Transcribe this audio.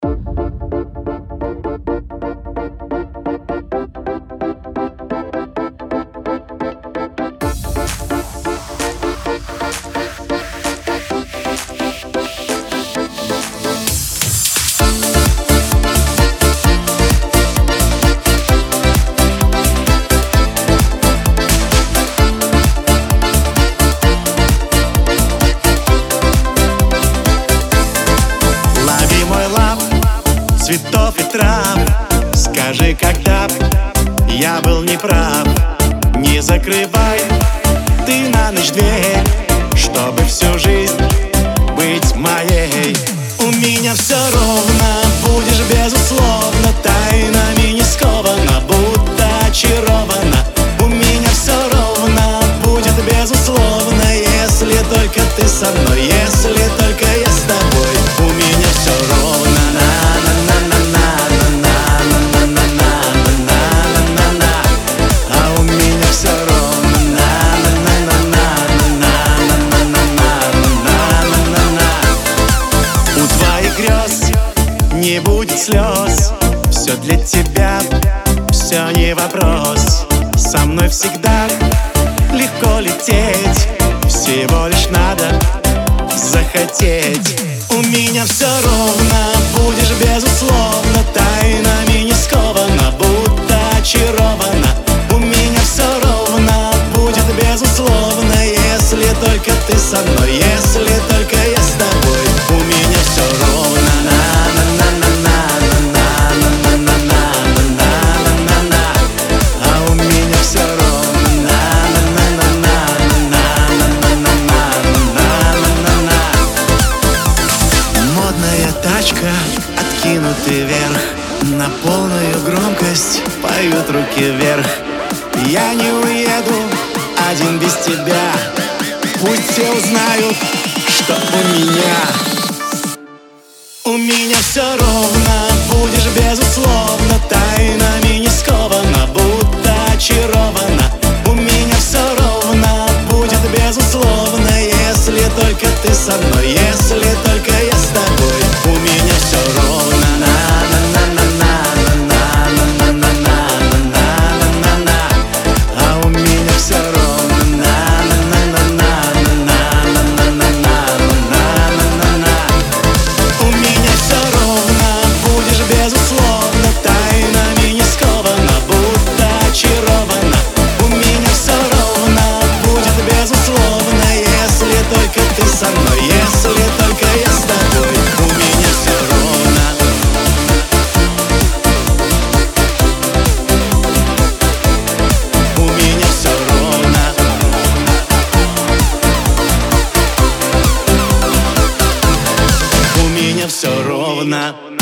Цветов и трав. Скажи, когда я был неправ. Не закрывай ты на ночь дверь, чтобы всю жизнь быть моей. У меня все ровно, будешь безусловно, тайнами не скована, будто очарована. У меня все ровно, будет безусловно, если только ты со мной, если только я с тобой. У меня все ровно, не будет слез. Все для тебя, все не вопрос. Со мной всегда легко лететь, всего лишь надо захотеть. У меня все ровно, будешь безусловно, тайнами не скована, будто очарована. У меня все ровно, будет безусловно, если только ты со мной, если только я с тобой. У меня все ровно. Откинутый вверх, на полную громкость поют руки вверх. Я не уеду один без тебя, пусть все узнают, что у меня. У меня все ровно, будешь безусловно, тайнами не скована, будто очарована. У меня все ровно, будет безусловно, если только ты со мной, если только я с тобой. У меня все ровно. Со мной, если только я с тобой. У меня все ровно. У меня все ровно. У меня все ровно.